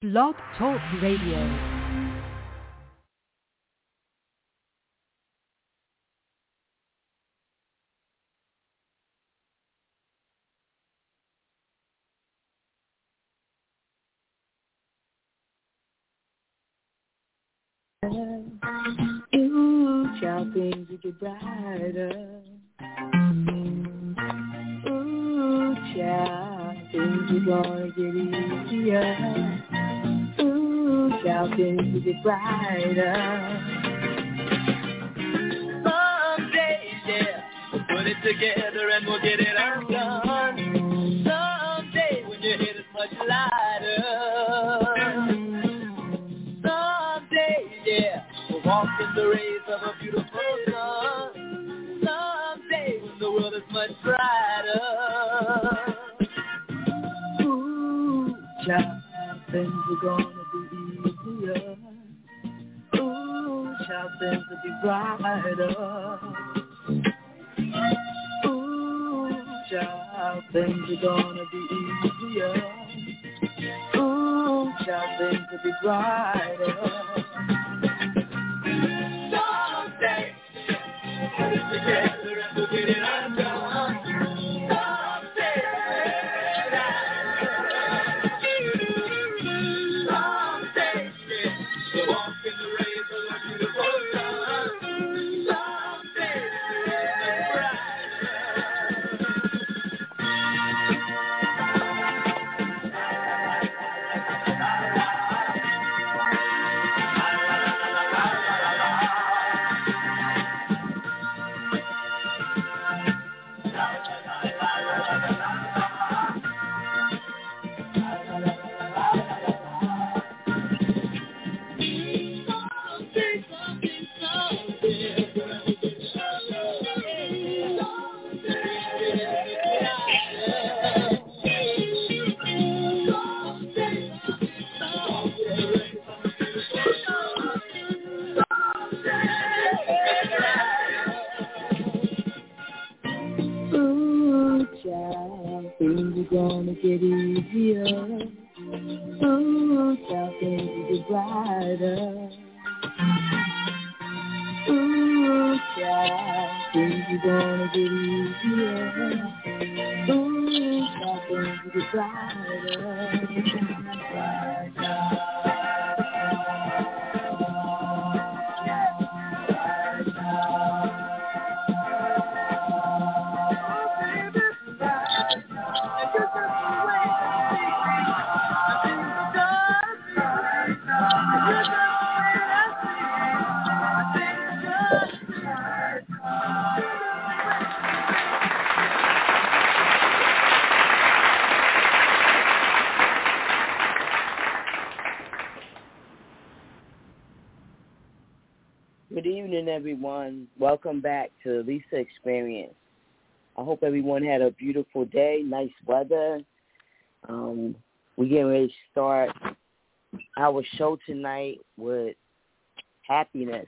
Blog Talk Radio. Ooh, child, things will get brighter. Ooh, child, things are gonna get easier. Ooh, child, things will get brighter. Someday, yeah, we'll put it together and we'll get it undone. Someday, when your head is much lighter. Walk in the rays of a beautiful sun. Someday when the world is much brighter. Ooh, child, things are gonna be easier. Ooh, child, things will be brighter. Ooh, child, things are gonna be easier. Ooh, child, things will be brighter. Together and we'll get it undone. Someday, we'll walk in the rays of a beautiful sun. Someday, things are gonna get easier. Ooh, child, things will get brighter. Ooh, child, things are gonna get easier. Ooh, child, things will get brighter. Good evening, everyone. Welcome back to Lisa Experience. I hope everyone had a beautiful day, nice weather. We're getting ready to start our show tonight with happiness.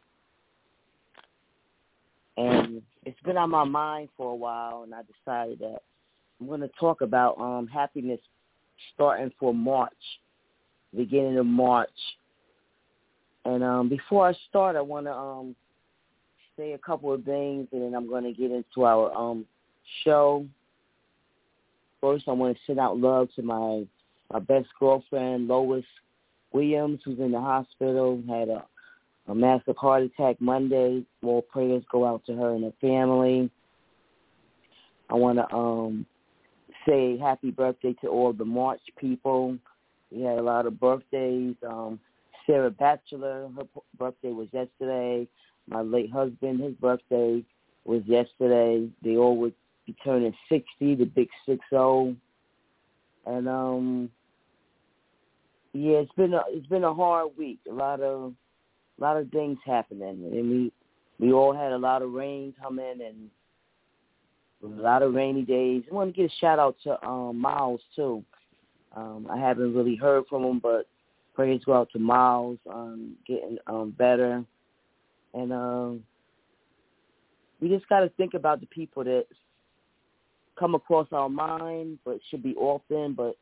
And it's been on my mind for a while, and I decided that I'm going to talk about happiness starting for March, beginning of March. And before I start, I want to say a couple of things, and then I'm going to get into our show. First, I want to send out love to my best girlfriend, Lois Williams, who's in the hospital, had a massive heart attack Monday. More prayers go out to her and her family. I want to say happy birthday to all the March people. We had a lot of birthdays. Sarah Batchelor, her birthday was yesterday. My late husband, his birthday was yesterday. They all would be turning 60, the big 60. And yeah, it's been a hard week. A lot of things happening, and we all had a lot of rain coming and a lot of rainy days. I want to give a shout out to Miles too. I haven't really heard from him, but praise go out to Miles getting better. And we just got to think about the people that come across our mind, but should be often, but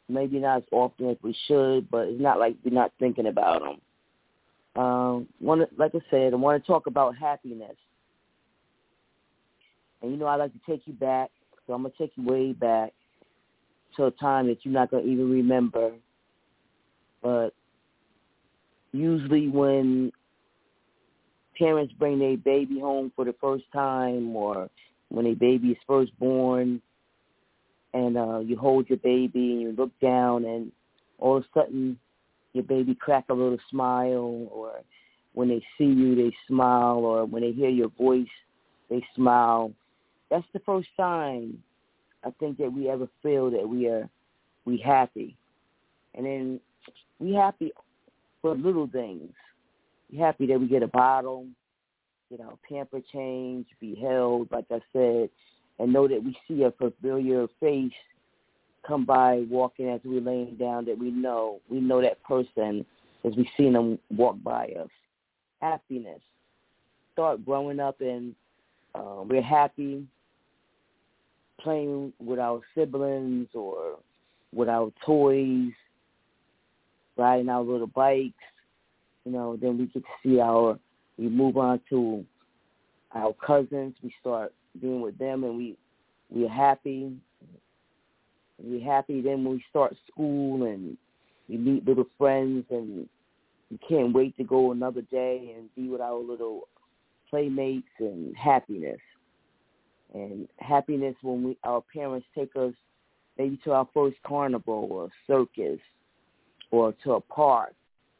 maybe not as often as we should, but it's not like we're not thinking about them. Like I said, I want to talk about happiness. And, you know, I like to take you back, so I'm going to take you way back to a time that you're not going to even remember. But usually when parents bring their baby home for the first time, or when a baby is first born, and you hold your baby and you look down and all of a sudden your baby crack a little smile, or when they see you they smile, or when they hear your voice they smile. That's the first sign, I think, that we ever feel that we happy. And then we happy for little things. We happy that we get a bottle, get our pamper change, be held, like I said, and know that we see a familiar face come by walking as we're laying down, that we know that person as we've seen them walk by us. Happiness. Start growing up and we're happy playing with our siblings or with our toys, riding our little bikes. You know, then we get to see we move on to our cousins. We start being with them, and we're happy. We're happy then when we start school and we meet little friends, and we can't wait to go another day and be with our little playmates, and happiness. And happiness when our parents take us maybe to our first carnival or circus, or to a park,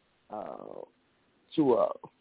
to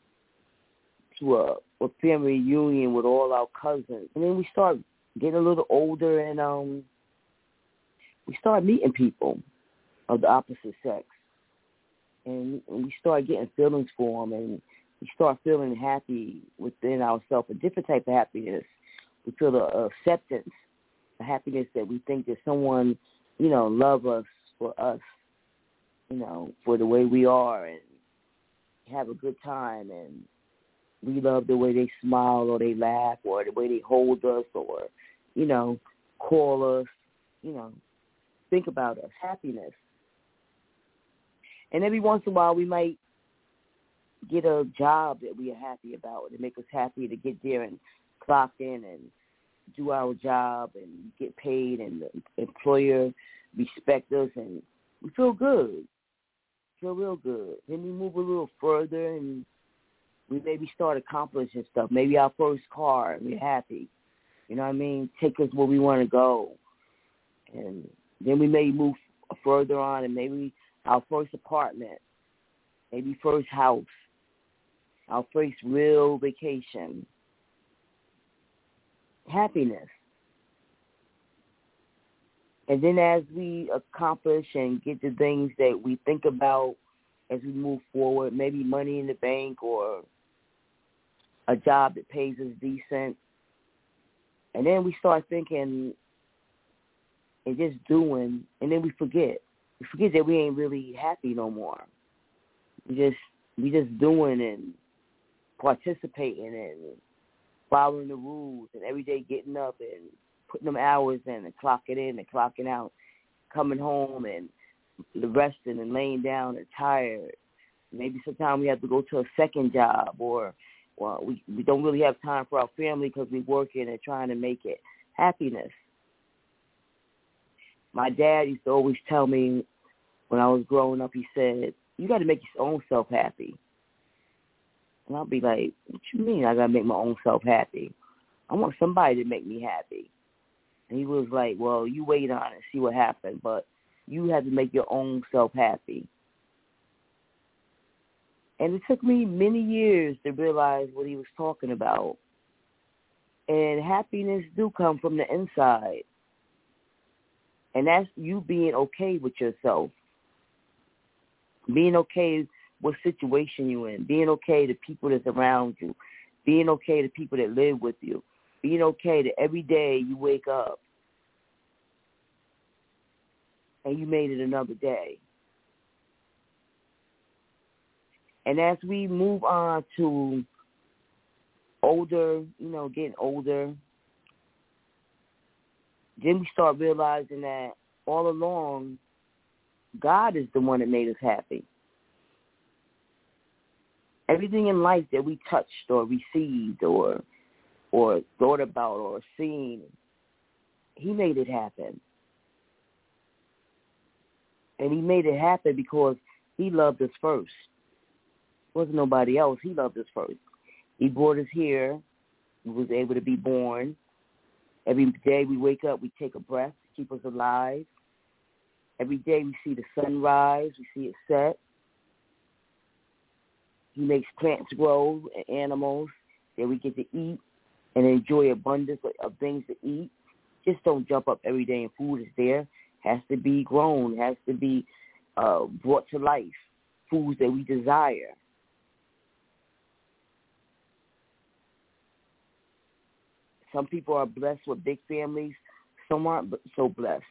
a family reunion with all our cousins. And then we start getting a little older, and we start meeting people of the opposite sex. And we start getting feelings for them, and we start feeling happy within ourselves, a different type of happiness. We feel the acceptance, the happiness that we think that someone, you know, love us for us, you know, for the way we are, and have a good time, and we love the way they smile or they laugh or the way they hold us or, you know, call us, you know, think about us, happiness. And every once in a while we might get a job that we are happy about, to make us happy to get there and clock in and do our job and get paid, and the employer respect us, and we feel good. Feel real good. Then we move a little further and we maybe start accomplishing stuff. Maybe our first car, and we're happy. You know what I mean? Take us where we want to go. And then we may move further on, and maybe our first apartment, maybe first house, our first real vacation. Happiness. And then as we accomplish and get the things that we think about as we move forward, maybe money in the bank or a job that pays us decent, and then we start thinking and just doing, and then we forget. We forget that we ain't really happy no more. We just doing and participating and following the rules, and every day getting up and putting them hours in and clocking in and clocking out, coming home and resting and laying down and tired. Maybe sometimes we have to go to a second job, or we don't really have time for our family because we're working and trying to make it. Happiness. My dad used to always tell me when I was growing up, he said, you got to make your own self happy. And I'll be like, what you mean I got to make my own self happy? I want somebody to make me happy. And he was like, well, you wait on it, see what happens, but you have to make your own self happy. And it took me many years to realize what he was talking about. And happiness do come from the inside. And that's you being okay with yourself. Being okay what situation you're in. Being okay to people that's around you. Being okay to people that live with you. Being okay that every day you wake up and you made it another day. And as we move on to older, getting older, then we start realizing that all along God is the one that made us happy. Everything in life that we touched or received or thought about or seen, he made it happen. And he made it happen because he loved us first. It wasn't nobody else. He loved us first. He brought us here. We was able to be born. Every day we wake up, we take a breath to keep us alive. Every day we see the sun rise, we see it set. He makes plants grow and animals that we get to eat and enjoy abundance of things to eat. Just don't jump up every day and food is there. Has to be grown, has to be brought to life, foods that we desire. Some people are blessed with big families. Some aren't so blessed.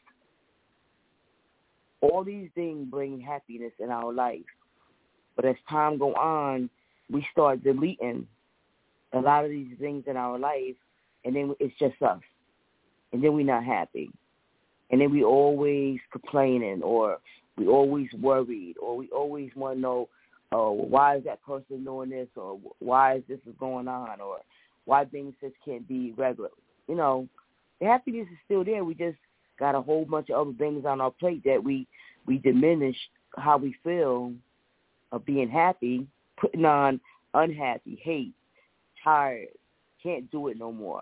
All these things bring happiness in our life. But as time goes on, we start deleting a lot of these things in our life, and then it's just us. And then we're not happy. And then we always complaining, or we always worried, or we always want to know, why is that person doing this, or why is this going on, or why things just can't be regular. You know, the happiness is still there. We just got a whole bunch of other things on our plate that we diminish how we feel of being happy, putting on unhappy, hate, tired, can't do it no more,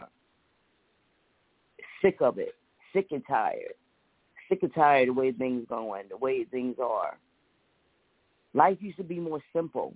sick of it, sick and tired of the way things going, the way things are. Life used to be more simple.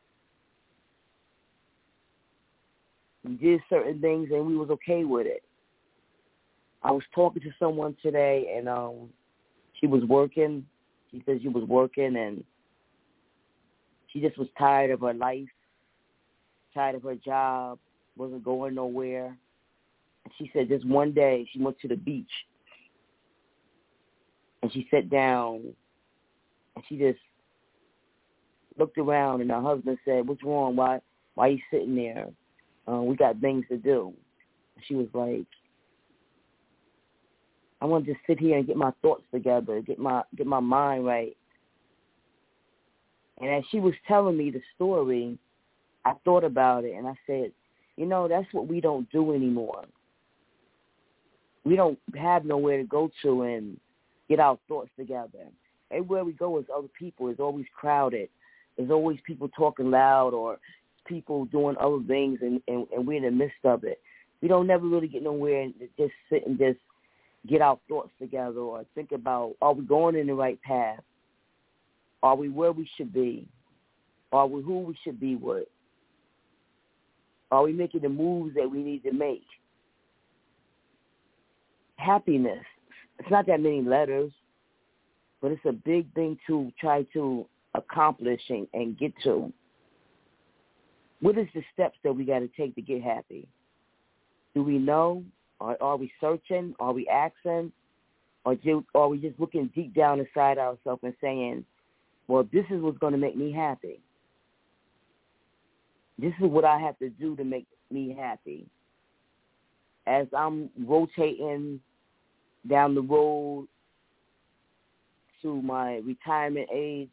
We did certain things and we was okay with it. I was talking to someone today, and she was working. She said she was working, and she just was tired of her life, tired of her job, wasn't going nowhere. And she said just one day she went to the beach, and she sat down, and she just looked around, and her husband said, "What's wrong? Why are you sitting there? We got things to do." She was like, "I want to just sit here and get my thoughts together, get my mind right." And as she was telling me the story, I thought about it, and I said, you know, that's what we don't do anymore. We don't have nowhere to go to and get our thoughts together. Everywhere we go is other people. It's always crowded. There's always people talking loud or people doing other things, and we're in the midst of it. We don't never really get nowhere and just sit and just get our thoughts together or think about, are we going in the right path? Are we where we should be? Are we who we should be with? Are we making the moves that we need to make? Happiness. It's not that many letters, but it's a big thing to try to accomplish and get to. What is the steps that we got to take to get happy? Do we know? Are we searching? Are we asking? Or are we just looking deep down inside ourselves and saying, well, this is what's going to make me happy. This is what I have to do to make me happy. As I'm rotating down the road to my retirement age,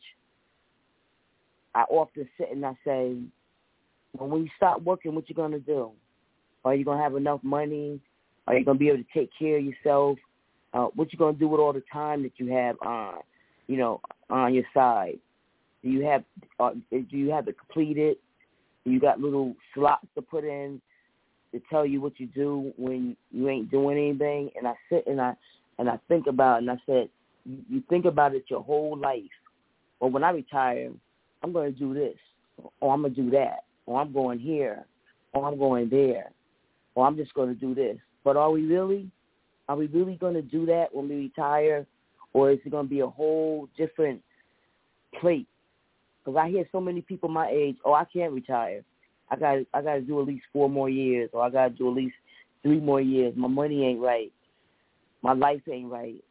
I often sit and I say, well, when you start working, what you going to do? Are you going to have enough money? Are you going to be able to take care of yourself? What you going to do with all the time that you have on your side? Do you have it completed? Do you got little slots to put in to tell you what you do when you ain't doing anything? And I sit and I think about it, and I said, you think about it your whole life. Well, when I retire, I'm going to do this, or I'm going to do that, or I'm going here, or I'm going there, or I'm just going to do this. But are we really going to do that when we retire, or is it going to be a whole different plate? Because I hear so many people my age, I can't retire. I got to do at least 4 more years, or I got to do at least 3 more years. My money ain't right. My life ain't right.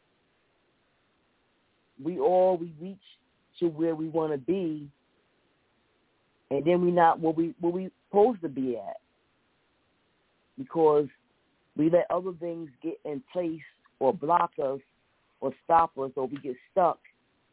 We reach to where we want to be, and then we're not where we supposed to be at, because we let other things get in place or block us or stop us, or we get stuck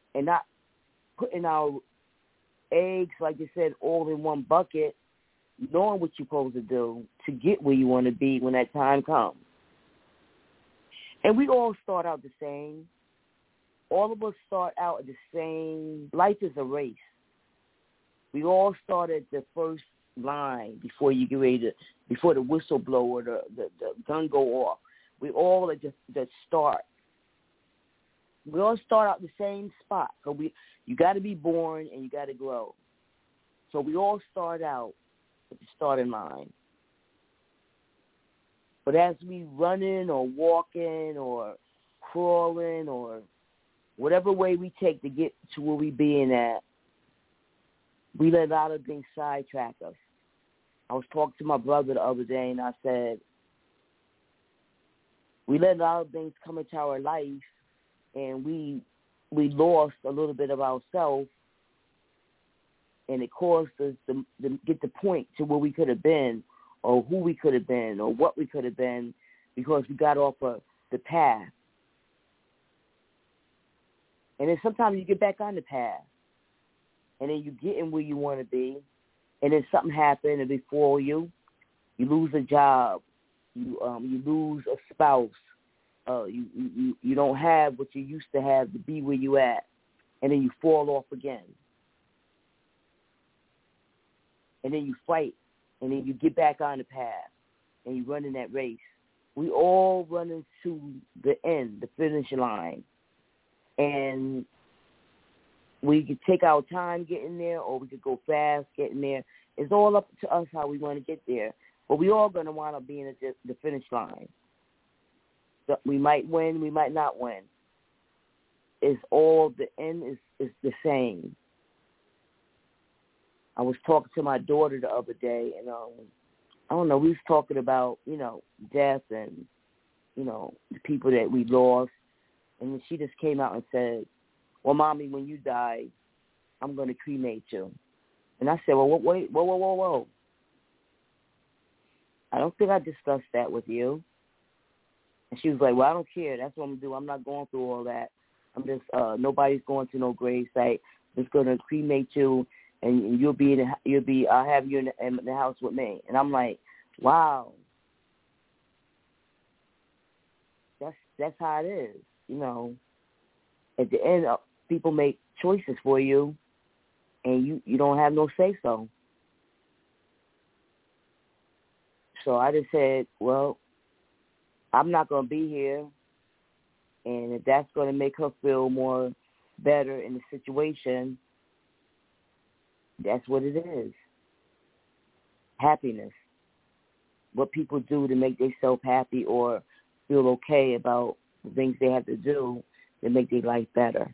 and not putting our eggs, like you said, all in one bucket, knowing what you're supposed to do to get where you want to be when that time comes. And we all start out the same. All of us start out at the same. Life is a race. We all start at the first line before you get ready to, before the whistle blow or the gun go off. We all at the start. We all start out the same spot. So you got to be born and you got to grow. So we all start out at the starting line. But as we running or walking or crawling or whatever way we take to get to where we being at, we let a lot of things sidetrack us. I was talking to my brother the other day, and I said, we let a lot of things come into our life, and we lost a little bit of ourselves, and it caused us to get the point to where we could have been, or who we could have been, or what we could have been, because we got off of the path. And then sometimes you get back on the path, and then you get in where you want to be, and then something happened, and before you lose a job, you lose a spouse, you don't have what you used to have to be where you at, and then you fall off again, and then you fight, and then you get back on the path, and you run in that race. We all run into the end, the finish line, and we could take our time getting there, or we could go fast getting there. It's all up to us how we want to get there. But we all going to wind up being at the finish line. So we might win, we might not win. It's all, the end is the same. I was talking to my daughter the other day, and I don't know, we was talking about, death and, the people that we lost. And then she just came out and said, well, Mommy, when you die, I'm going to cremate you. And I said, well, wait, whoa. I don't think I discussed that with you. And she was like, well, I don't care. That's what I'm going to do. I'm not going through all that. I'm just, nobody's going to no grave site. I'm just going to cremate you, and I'll have you in the house with me. And I'm like, wow. That's how it is, At the end, people make choices for you, and you don't have no say-so. So I just said, well, I'm not going to be here, and if that's going to make her feel more better in the situation, that's what it is. Happiness. What people do to make themselves happy or feel okay about the things they have to do to make their life better.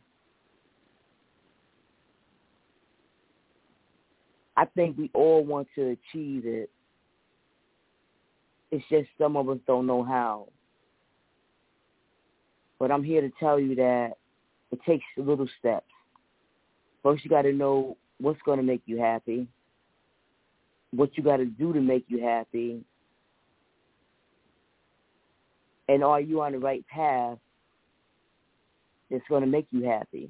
I think we all want to achieve it. It's just some of us don't know how. But I'm here to tell you that it takes little steps. First, you got to know what's going to make you happy, what you got to do to make you happy, and are you on the right path that's going to make you happy.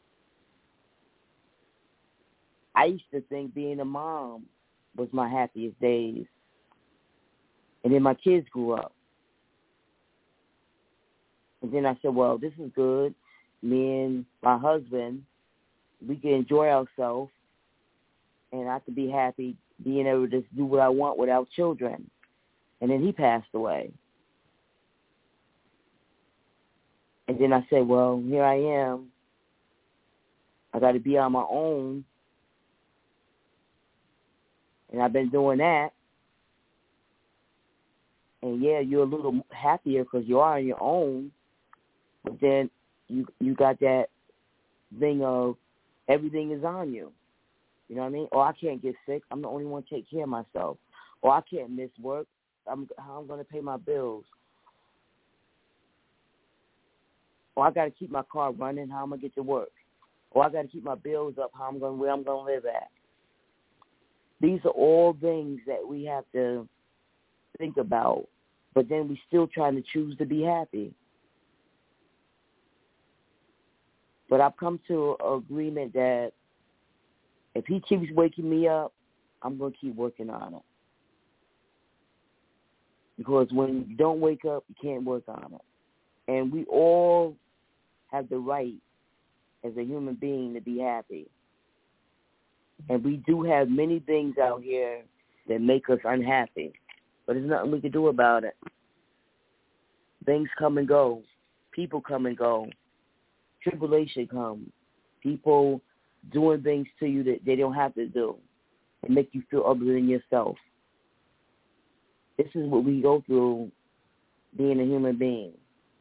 I used to think being a mom was my happiest days. And then my kids grew up. And then I said, well, this is good. Me and my husband, we can enjoy ourselves, and I could be happy being able to just do what I want without children. And then he passed away. And then I said, well, here I am. I got to be on my own. And I've been doing that. And, yeah, you're a little happier because you are on your own. But then you got that thing of everything is on you. You know what I mean? Or I can't get sick. I'm the only one to take care of myself. Or I can't miss work. How I'm going to pay my bills. Or I got to keep my car running. How I'm going to get to work. Or I got to keep my bills up. Where I'm going to live at. These are all things that we have to think about. But then we still trying to choose to be happy. But I've come to an agreement that if he keeps waking me up, I'm going to keep working on it. Because when you don't wake up, you can't work on it. And we all have the right as a human being to be happy. And we do have many things out here that make us unhappy. But there's nothing we can do about it. Things come and go. People come and go. Tribulation comes. People doing things to you that they don't have to do and make you feel other than yourself. This is what we go through being a human being.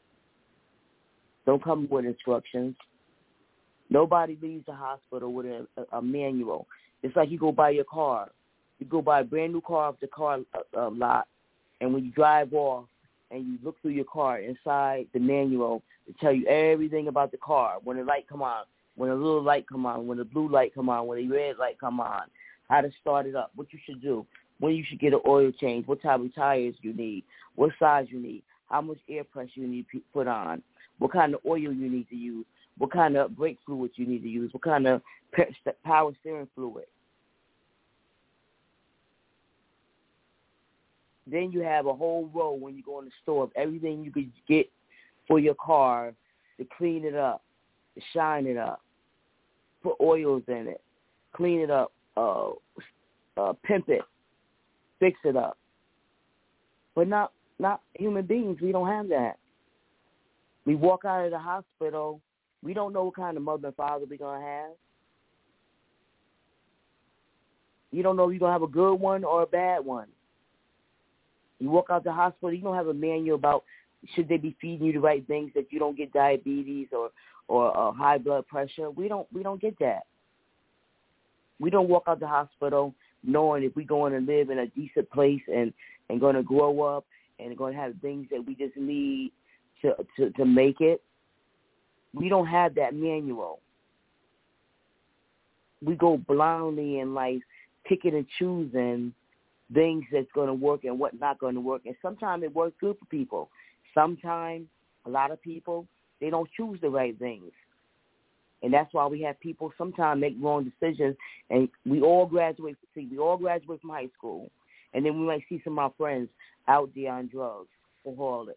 Don't come with instructions. Nobody leaves the hospital with a manual. It's like you go buy your car. You go buy a brand new car off the car lot, and when you drive off and you look through your car, inside the manual to tell you everything about the car. When the light come on, when a little light come on, when the blue light come on, when the red light come on, how to start it up, what you should do, when you should get an oil change, what type of tires you need, what size you need, how much air pressure you need to put on, what kind of oil you need to use, what kind of brake fluid you need to use, what kind of power steering fluid. Then you have a whole row when you go in the store of everything you could get for your car to clean it up, to shine it up, put oils in it, clean it up, pimp it, fix it up. But not human beings. We don't have that. We walk out of the hospital. We don't know what kind of mother and father we're going to have. You don't know if you're going to have a good one or a bad one. You walk out the hospital, you don't have a manual about should they be feeding you the right things that you don't get diabetes or high blood pressure. We don't get that. We don't walk out the hospital knowing if we're going to live in a decent place and going to grow up and going to have things that we just need to make it. We don't have that manual. We go blindly in life, picking and choosing things that's going to work and what not going to work. And sometimes it works good for people. Sometimes, a lot of people, they don't choose the right things. And that's why we have people sometimes make wrong decisions. And we all graduate from high school. And then we might see some of our friends out there on drugs, alcoholics,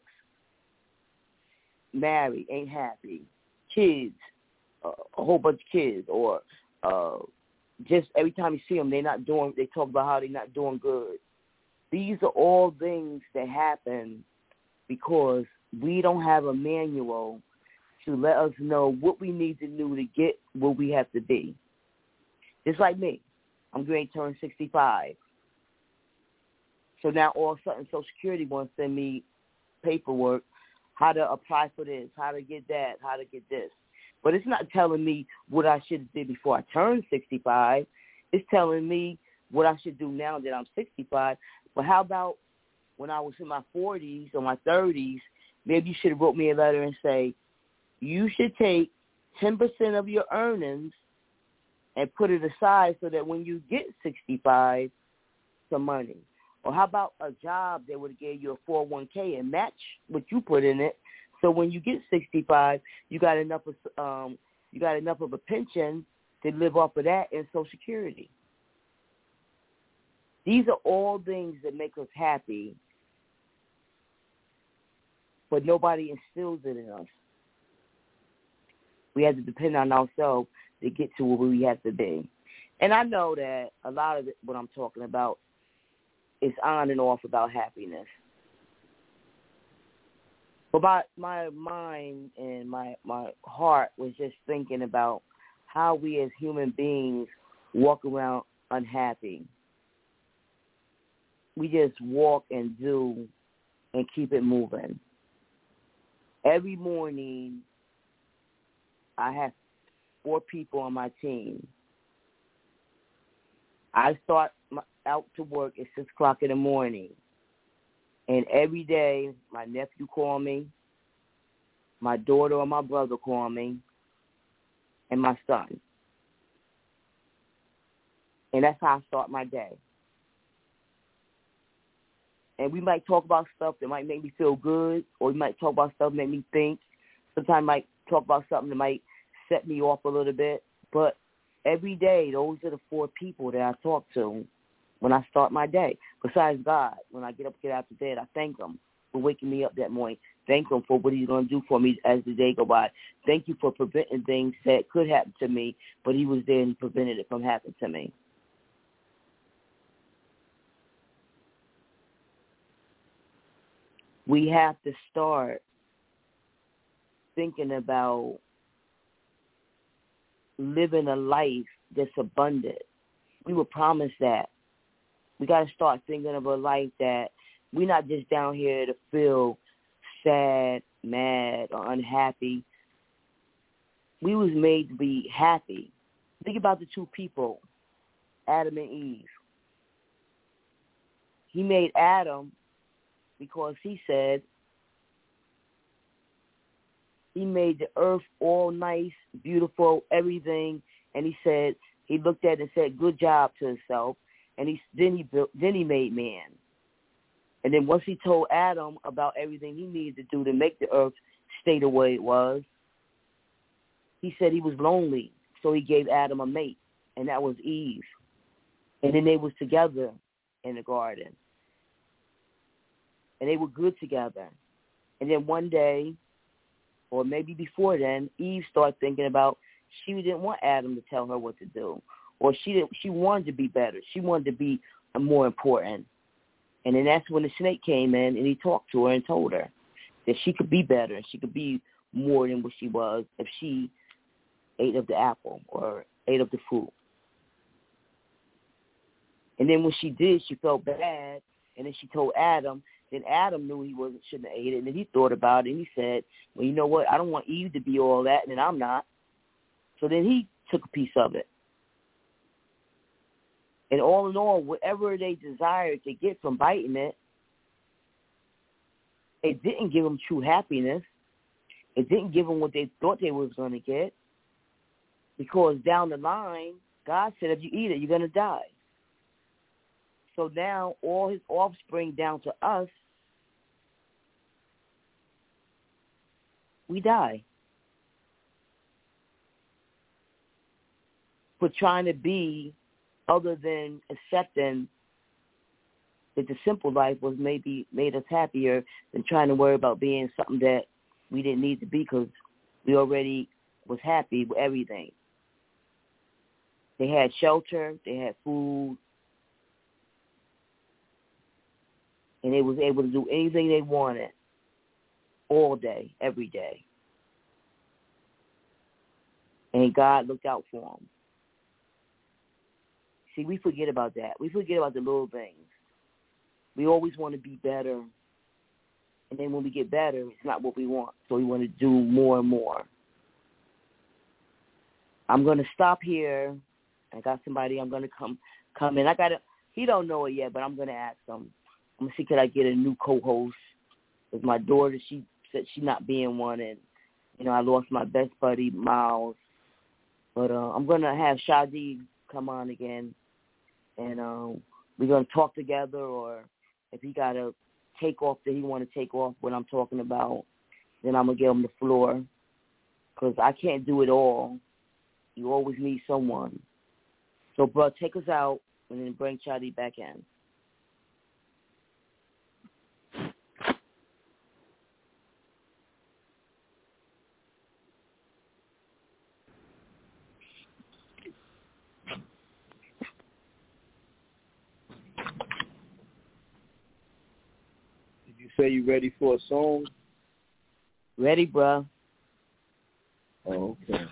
married, ain't happy, kids, a whole bunch of kids, or just every time you see them, they talk about how they're not doing good. These are all things that happen because we don't have a manual to let us know what we need to do to get where we have to be. Just like me. I'm going to turn 65. So now all of a sudden Social Security wants to send me paperwork, how to apply for this, how to get that, how to get this. But it's not telling me what I should have did before I turned 65. It's telling me what I should do now that I'm 65. But how about when I was in my 40s or my 30s, maybe you should have wrote me a letter and say, you should take 10% of your earnings and put it aside so that when you get 65, some money. Or how about a job that would have gave you a 401k and match what you put in it? So when you get 65, you got enough of a pension to live off of that and Social Security. These are all things that make us happy, but nobody instills it in us. We have to depend on ourselves to get to where we have to be. And I know that a lot of what I'm talking about is on and off about happiness. But my mind and my heart was just thinking about how we as human beings walk around unhappy. We just walk and do and keep it moving. Every morning, I have 4 people on my team. I start out to work at 6 o'clock in the morning. And every day, my nephew call me, my daughter or my brother call me, and my son. And that's how I start my day. And we might talk about stuff that might make me feel good, or we might talk about stuff that make me think. Sometimes I might talk about something that might set me off a little bit. But every day, those are the 4 people that I talk to when I start my day. Besides God, when I get out of bed, I thank him for waking me up that morning. Thank him for what he's going to do for me as the day go by. Thank you for preventing things that could happen to me, but he was there and he prevented it from happening to me. We have to start thinking about living a life that's abundant. We were promised that. We got to start thinking of a life that we're not just down here to feel sad, mad, or unhappy. We was made to be happy. Think about the 2 people, Adam and Eve. He made Adam because he said he made the earth all nice, beautiful, everything, and he said, he looked at it and said, good job to himself, and then he made man. And then once he told Adam about everything he needed to do to make the earth stay the way it was, he said he was lonely, so he gave Adam a mate, and that was Eve. And then they was together in the garden. And they were good together. And then one day, or maybe before then, Eve started thinking about she didn't want Adam to tell her what to do. Or she wanted to be better. She wanted to be more important. And then that's when the snake came in and he talked to her and told her that she could be better and she could be more than what she was if she ate of the apple or ate of the fruit. And then when she did, she felt bad. And then she told Adam. Then Adam knew he shouldn't have ate it. And then he thought about it and he said, well, you know what? I don't want Eve to be all that, and then I'm not. So then he took a piece of it. And all in all, whatever they desired to get from biting it, it didn't give them true happiness. It didn't give them what they thought they was going to get. Because down the line, God said, if you eat it, you're going to die. So now all his offspring down to us, we die. For trying to be other than accepting that the simple life was maybe made us happier than trying to worry about being something that we didn't need to be because we already was happy with everything. They had shelter, they had food, and they was able to do anything they wanted all day, every day. And God looked out for them. See, we forget about that. We forget about the little things. We always want to be better. And then when we get better, it's not what we want. So we want to do more and more. I'm going to stop here. I got somebody I'm going to come in. He don't know it yet, but I'm going to ask him. I'm going to see could I get a new co-host. With my daughter, she said she's not being one. And, I lost my best buddy, Miles. But I'm going to have Shadi come on again. And we're going to talk together, or if he got to take off that he want to take off what I'm talking about, then I'm going to give him the floor because I can't do it all. You always need someone. So, bro, take us out and then bring Shadi back in. You say you ready for a song? Ready, bro. Oh, okay.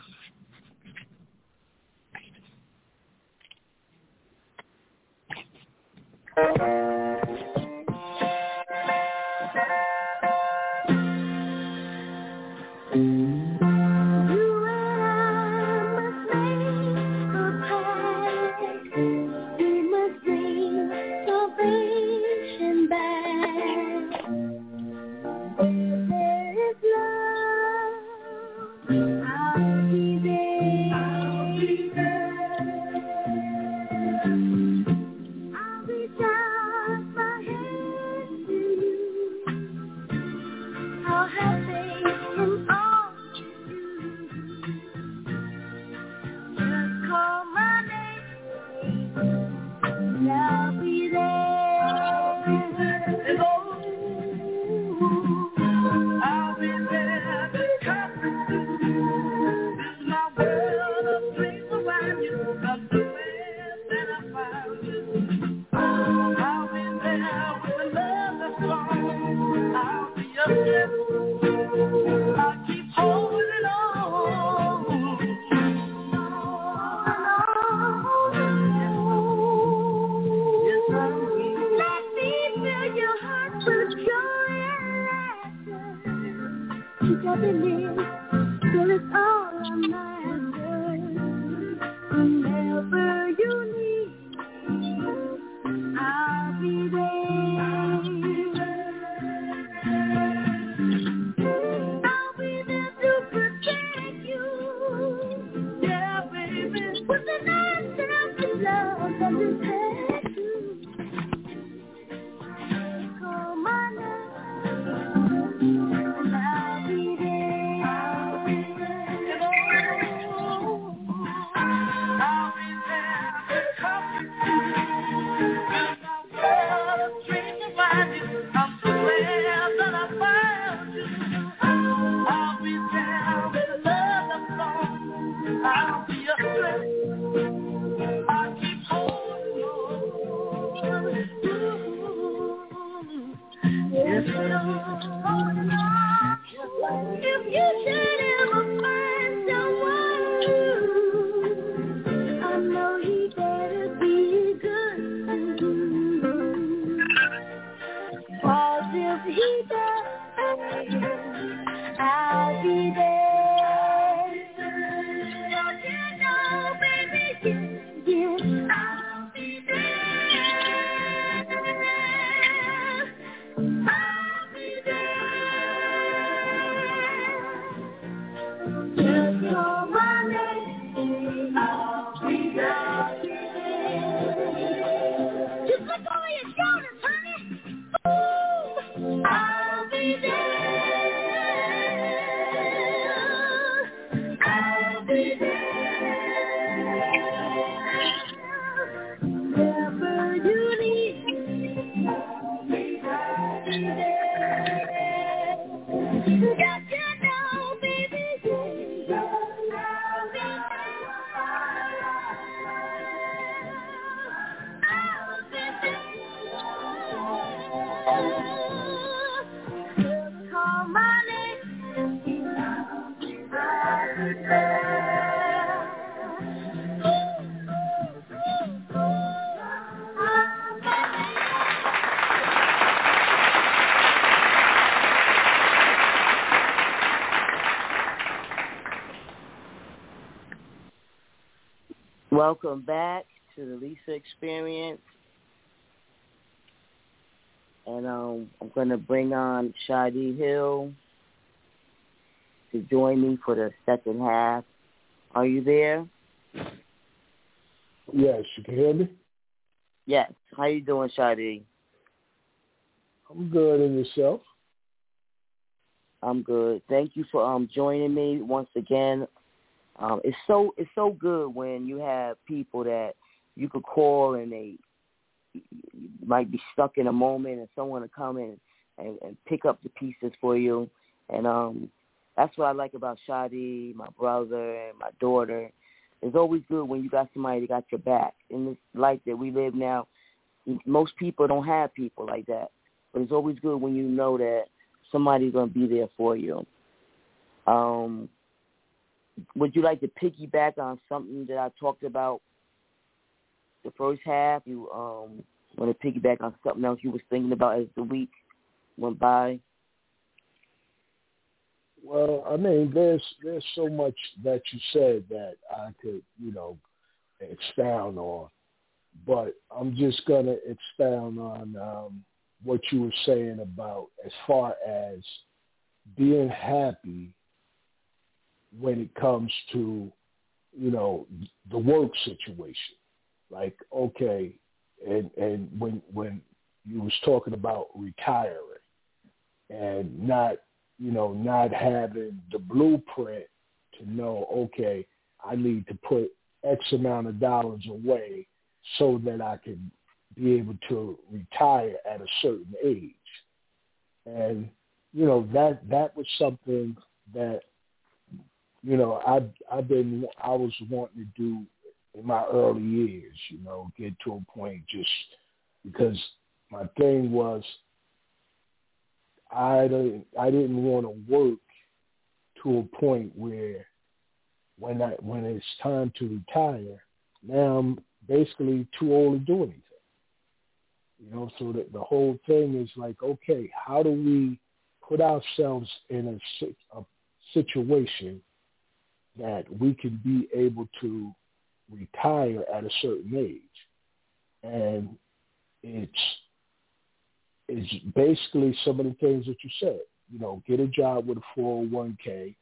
There is love. Welcome back to the Lisa Experience. And I'm going to bring on Shadi Hill to join me for the second half. Are you there? Yes, you can hear me? Yes. How you doing, Shadi? I'm good, and yourself? I'm good. Thank you for joining me once again. It's so good when you have people that you could call and they might be stuck in a moment and someone to come in and pick up the pieces for you. And that's what I like about Shadi, my brother, and my daughter. It's always good when you got somebody that got your back. In this life that we live now, most people don't have people like that. But it's always good when you know that somebody's going to be there for you. Would you like to piggyback on something that I talked about the first half? You want to piggyback on something else you was thinking about as the week went by? Well, I mean, there's so much that you said that I could, expound on. But I'm just going to expound on what you were saying about as far as being happy when it comes to, the work situation. Like, okay, and when you was talking about retiring and not having the blueprint to know, okay, I need to put X amount of dollars away so that I can be able to retire at a certain age. And, that was something that, I was wanting to do in my early years, get to a point just because my thing was I didn't want to work to a point where when it's time to retire, now I'm basically too old to do anything. So that the whole thing is like, okay, how do we put ourselves in a situation that we can be able to retire at a certain age? And it's basically some of the things that you said. Get a job with a 401k,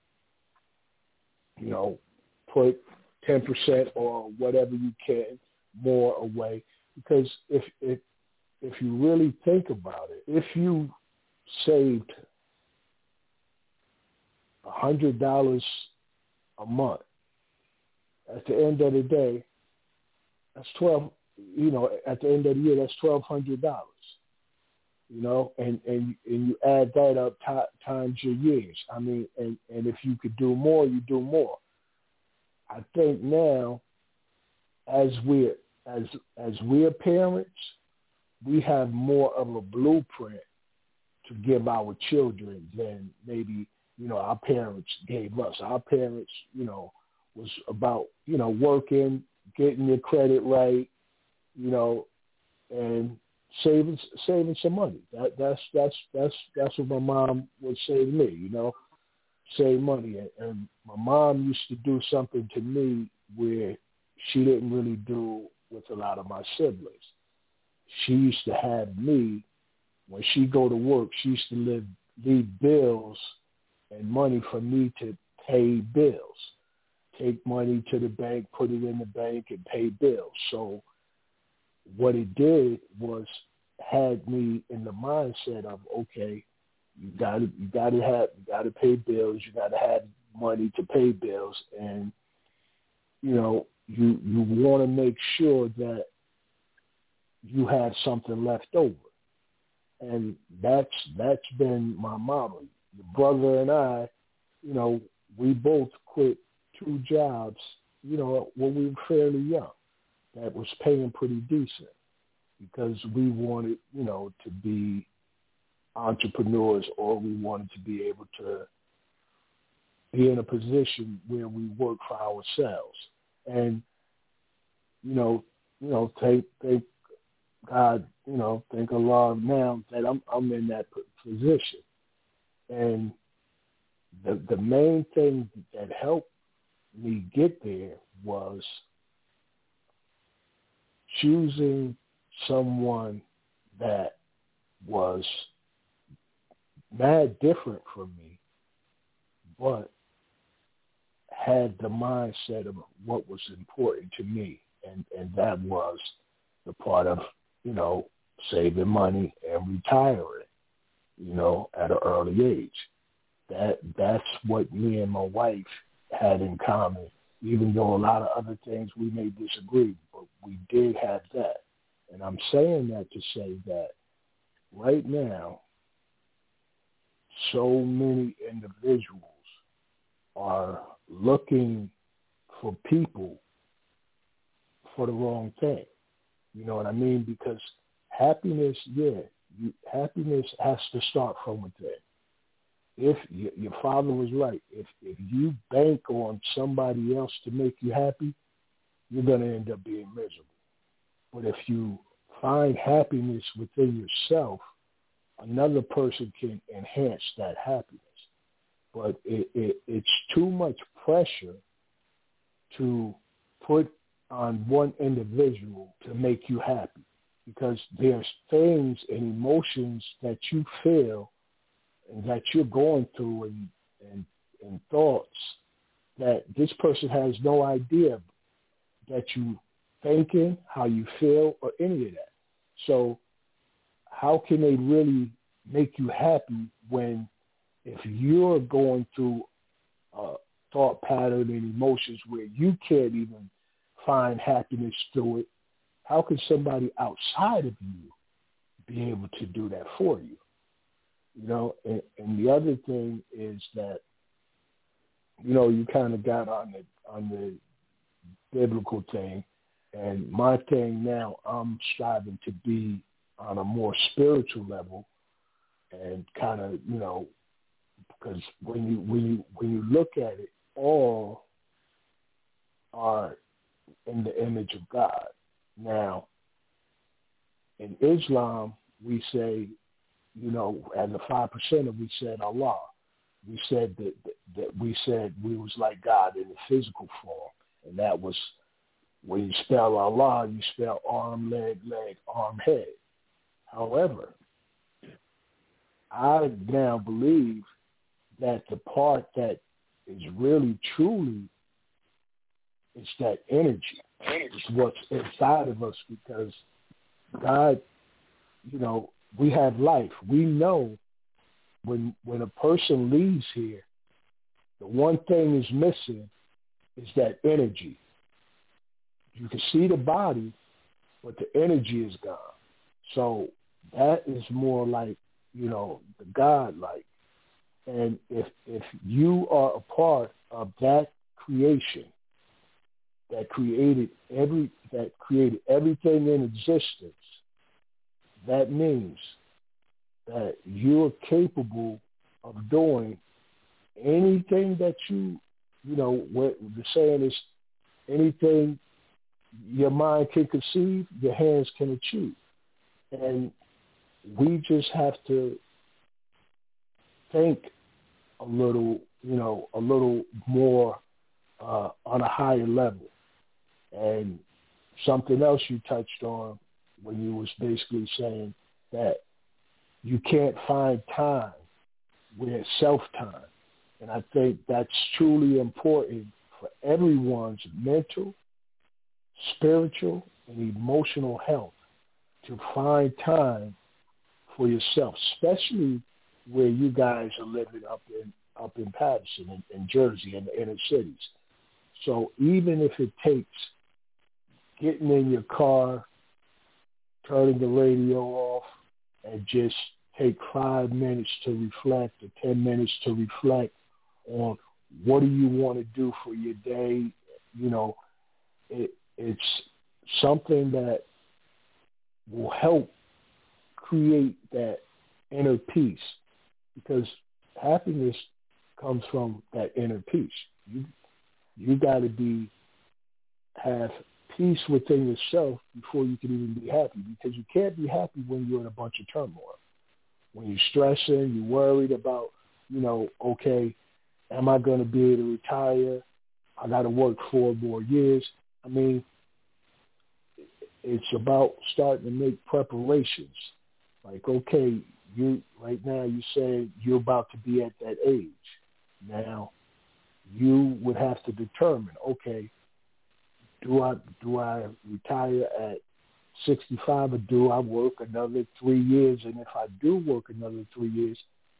put 10% or whatever you can more away. Because if you really think about it, if you saved $100 a month, at the end of the day, that's at the end of the year, that's $1,200. And you add that up times your years. I mean, and if you could do more, you do more. I think now as we're parents, we have more of a blueprint to give our children than maybe, our parents gave us. Our parents, was about, working, getting your credit right, and saving some money. That's what my mom would say to me, save money. And my mom used to do something to me where she didn't really do with a lot of my siblings. She used to have me, when she go to work, she used to leave bills and money for me to pay bills. Take money to the bank, put it in the bank, and pay bills. So what it did was had me in the mindset of, okay, you gotta pay bills, you gotta have money to pay bills, and you want to make sure that you have something left over. And that's been my model. Your brother and I, we both quit 2 jobs, when we were fairly young, that was paying pretty decent, because we wanted, to be entrepreneurs, or we wanted to be able to be in a position where we work for ourselves. And, thank God, thank Allah now that I'm in that position. And the main thing that helped me get there was choosing someone that was mad different from me, but had the mindset of what was important to me, and that was the part of, saving money and retiring, at an early age. That's what me and my wife had in common, even though a lot of other things we may disagree, but we did have that. And I'm saying that to say that right now, so many individuals are looking for people for the wrong thing. You know what I mean? Because happiness, happiness has to start from within. If your father was right, if you bank on somebody else to make you happy, you're going to end up being miserable. But if you find happiness within yourself, another person can enhance that happiness. But it's too much pressure to put on one individual to make you happy, because there's things and emotions that you feel and that you're going through and thoughts that this person has no idea that you thinking, how you feel, or any of that. So how can they really make you happy when, if you're going through a thought pattern and emotions where you can't even find happiness through it, how can somebody outside of you be able to do that for you? And the other thing is that, you kind of got on the biblical thing, and my thing now, I'm striving to be on a more spiritual level, and kind of, because when you look at it, all are in the image of God. Now, in Islam, we say, as a 5%, we said Allah. We said that we said we was like God in the physical form, and that was when you spell Allah, you spell arm, leg, arm, head. However, I now believe that the part that is really truly is that energy. It's what's inside of us, because God, we have life. We know when a person leaves here, the one thing is missing is that energy. You can see the body, but the energy is gone. So that is more like, the God-like. And if you are a part of that creation, that created everything in existence, that means that you're capable of doing anything that what the saying is, anything your mind can conceive, your hands can achieve. And we just have to think a little more on a higher level. And something else you touched on when you was basically saying that you can't find time with self-time. And I think that's truly important for everyone's mental, spiritual, and emotional health, to find time for yourself, especially where you guys are living up in Patterson, in Jersey, in the inner cities. So even if it takes getting in your car, turning the radio off, and just take 5 minutes to reflect or 10 minutes to reflect on what do you want to do for your day, it's something that will help create that inner peace, because happiness comes from that inner peace. You got to have peace within yourself before you can even be happy, because you can't be happy when you're in a bunch of turmoil. When you're stressing, you're worried about, okay, am I going to be able to retire? I got to work 4 more years. I mean, it's about starting to make preparations. Like, okay, right now you say you're about to be at that age. Now, you would have to determine, okay, do I retire at 65, or do I work another 3 years? And if I do work another 3 years,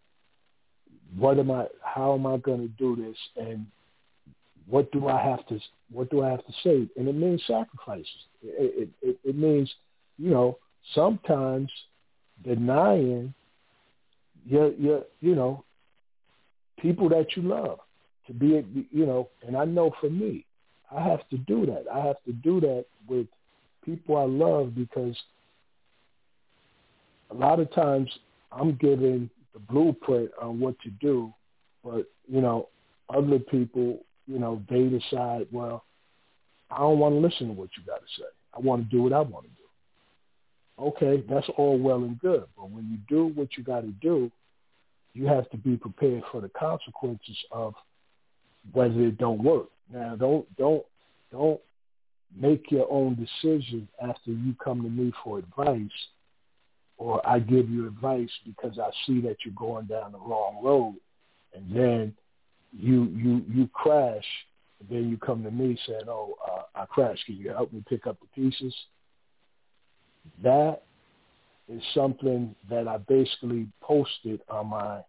how am I going to do this? And what do I have to save? And it means sacrifices. It means, sometimes denying your people that you love to be, and I know for me, I have to do that. I have to do that with people I love, because a lot of times I'm given the blueprint on what to do, but, other people, they decide, well, I don't want to listen to what you got to say. I want to do what I want to do. Okay, that's all well and good, but when you do what you got to do, you have to be prepared for the consequences of whether it don't work. Now, don't make your own decision after you come to me for advice, or I give you advice because I see that you're going down the wrong road, and then you crash, and then you come to me saying, I crashed. Can you help me pick up the pieces? That is something that I basically posted on my,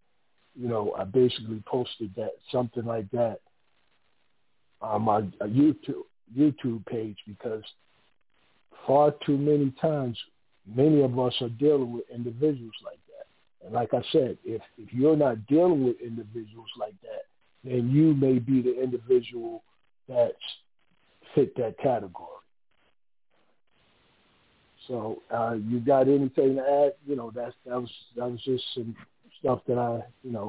that something like that on my YouTube page, because far too many times, many of us are dealing with individuals like that. And like I said, if you're not dealing with individuals like that, then you may be the individual that's fit that category. So you got anything to add? That was just some stuff that I,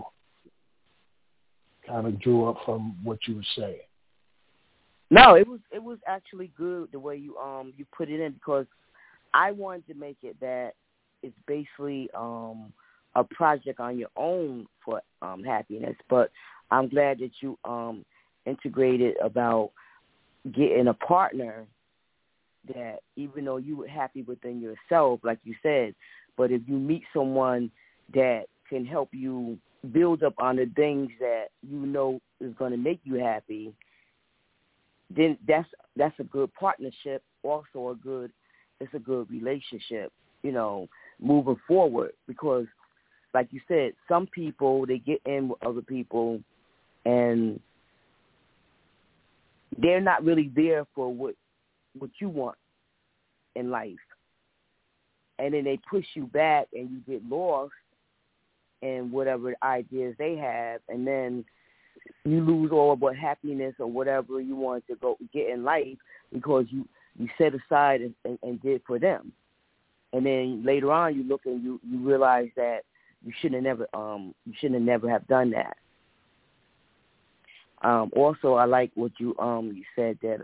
kind of drew up from what you were saying. No, it was actually good the way you put it in, because I wanted to make it that it's basically a project on your own for happiness. But I'm glad that you integrated about getting a partner that, even though you were happy within yourself, like you said, but if you meet someone that can help you build up on the things that is going to make you happy, then that's a good partnership. Also it's a good relationship, moving forward. Because, like you said, some people, they get in with other people and they're not really there for what you want in life. And then they push you back and you get lost in whatever ideas they have. And then you lose all about happiness or whatever you want to go get in life because you set aside and did for them. And then later on you look and you realize that you shouldn't have never have done that. Also, I like what you said that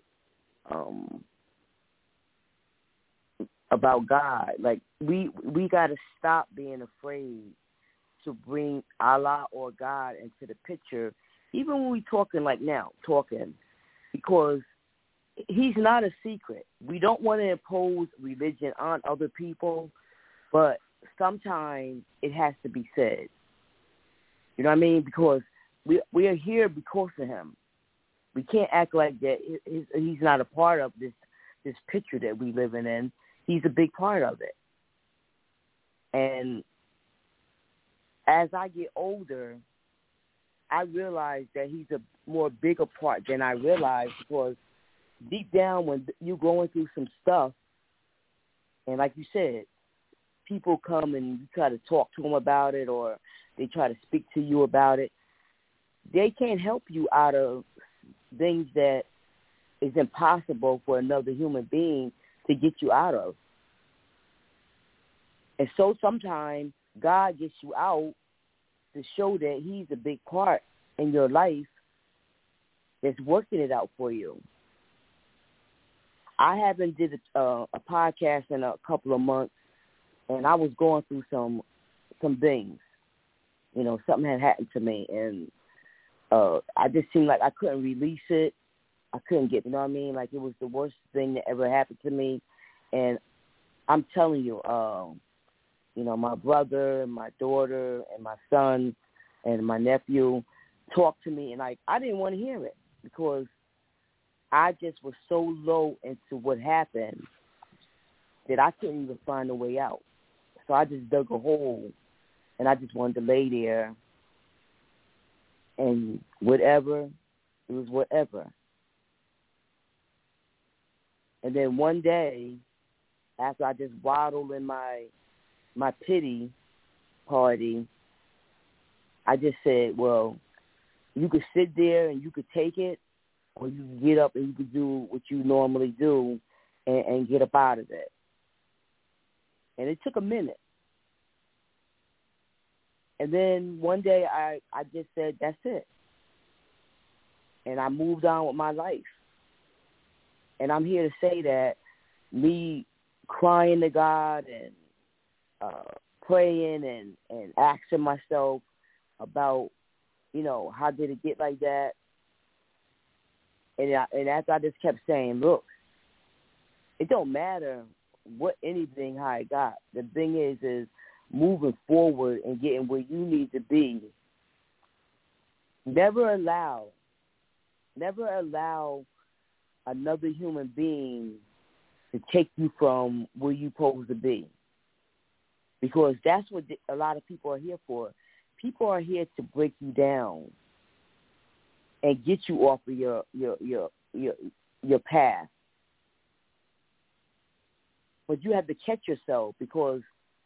about God. Like we got to stop being afraid to bring Allah or God into the picture, even when we talking like now, because he's not a secret. We don't want to impose religion on other people, but sometimes it has to be said. You know what I mean? Because we are here because of him. We can't act like that he's not a part of this picture that we living in. He's a big part of it. And as I get older, I realize that he's a more bigger part than I realized, because deep down when you're going through some stuff, and like you said, people come and you try to talk to them about it or they try to speak to you about it, they can't help you out of things that is impossible for another human being to get you out of. And so sometimes God gets you out to show that he's a big part in your life that's working it out for you. I haven't did a podcast in a couple of months, and I was going through some things. You know, something had happened to me, and I just seemed like I couldn't release it. I couldn't get, you know what I mean? Like it was the worst thing that ever happened to me. And I'm telling you, you know, my brother and my daughter and my son and my nephew talked to me, and like I didn't want to hear it because I just was so low into what happened that I couldn't even find a way out. So I just dug a hole, and I just wanted to lay there, and whatever, it was whatever. And then one day, after I just waddled in my pity party, I just said, well, you could sit there and you could take it, or you can get up and you could do what you normally do and get up out of it. And it took a minute. And then one day I just said, that's it. And I moved on with my life. And I'm here to say that me crying to God and praying and asking myself about, you know, how did it get like that? And after I just kept saying, look, it don't matter what anything, how it got. The thing is moving forward and getting where you need to be. Never allow another human being to take you from where you're supposed to be. Because that's what a lot of people are here for. People are here to break you down and get you off of your path. But you have to catch yourself, because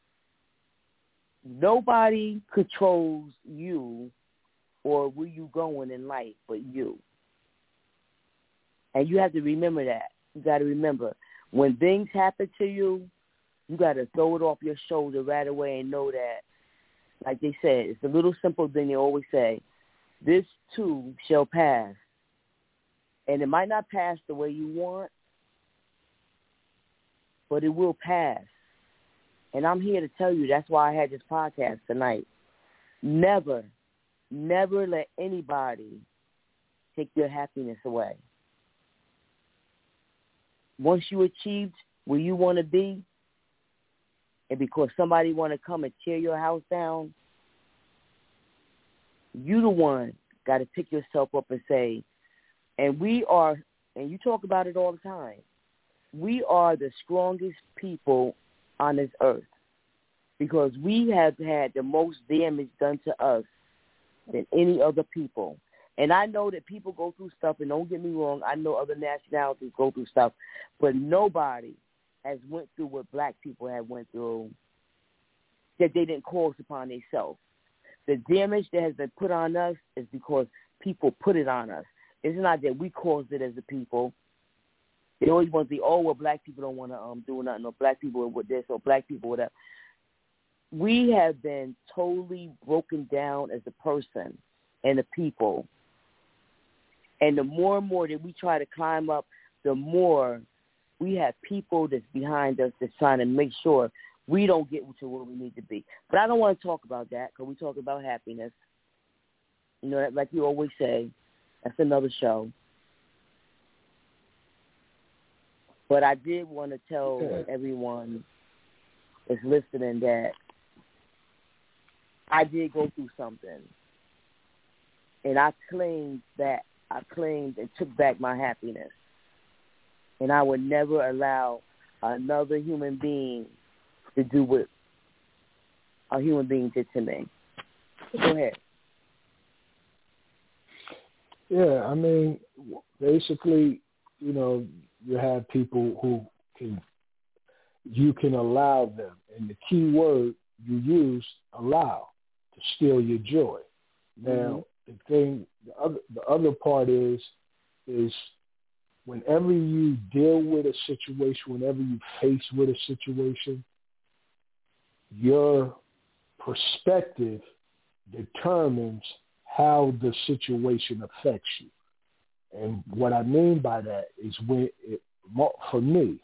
nobody controls you or where you going in life but you. And you have to remember that. You got to remember, when things happen to you, you got to throw it off your shoulder right away and know that, like they said, it's a little simple thing they always say, this too shall pass. And it might not pass the way you want, but it will pass. And I'm here to tell you, that's why I had this podcast tonight. Never let anybody take your happiness away. Once you achieved where you want to be, and because somebody want to come and tear your house down, you the one got to pick yourself up and say, and we are, and you talk about it all the time, we are the strongest people on this earth, because we have had the most damage done to us than any other people. And I know that people go through stuff, and don't get me wrong, I know other nationalities go through stuff, but nobody has went through what black people have went through that they didn't cause upon themselves. the damage that has been put on us is because people put it on us. It's not that we caused it as a people. They always want to say, oh, well, black people don't want to do nothing, or black people are with this, or black people whatever. We have been totally broken down as a person and a people. And the more and more that we try to climb up, the more we have people that's behind us that's trying to make sure we don't get to where we need to be. But I don't want to talk about that because we talk about happiness. You know, like you always say, that's another show. But I did want to tell everyone that's listening that I did go through something. And I claimed and took back my happiness. And I would never allow another human being to do what a human being did to me. Go ahead. Yeah, I mean, basically, you know, you have people who you can allow them. And the key word you use, allow, to steal your joy. Now, the other part is whenever you deal with a situation, whenever you face with a situation, your perspective determines how the situation affects you. And what I mean by that is for me,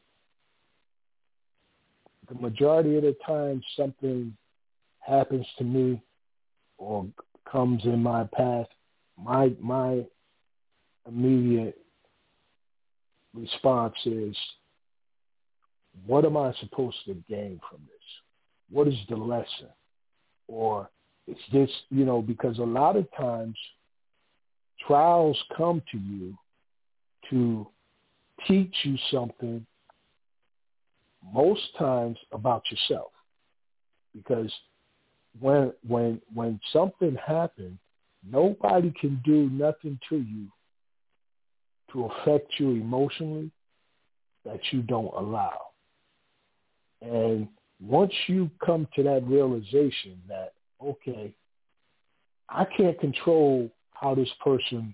the majority of the time something happens to me or comes in my path, my immediate response is, what am I supposed to gain from this? What is the lesson? Or is this, you know, because a lot of times trials come to you to teach you something, most times about yourself. Because when something happens, nobody can do nothing to you to affect you emotionally that you don't allow. And once you come to that realization that, okay, I can't control what this person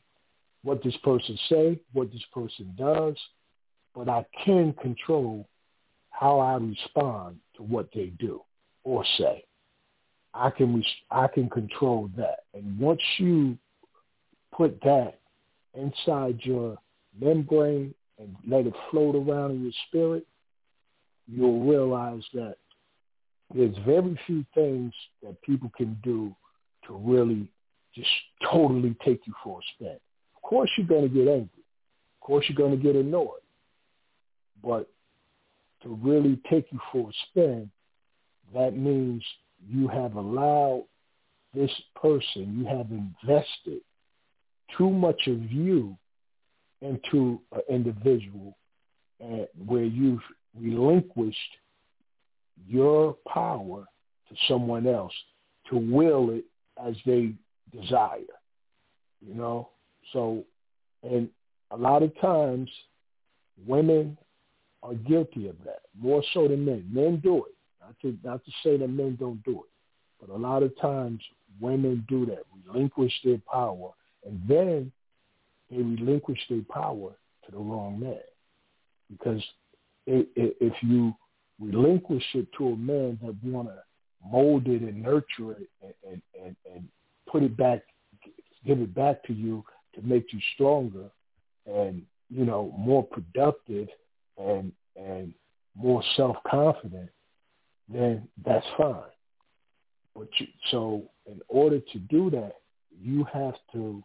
say, what this person does, but I can control how I respond to what they do or say. I can control that. And once you put that inside your membrane and let it float around in your spirit, you'll realize that there's very few things that people can do to really just totally take you for a spin. Of course you're going to get angry. Of course you're going to get annoyed. But to really take you for a spin, that means you have allowed this person, you have invested too much of you into an individual where you've relinquished your power to someone else to will it as they desire, you know? So, and a lot of times women are guilty of that, more so than men. Men do it. Not to say that men don't do it, but a lot of times women do that, relinquish their power, and then they relinquish their power to the wrong man. Because if you relinquish it to a man that want to mold it and nurture it and put it back, give it back to you to make you stronger and, you know, more productive and more self-confident, then that's fine. But so in order to do that, you have to,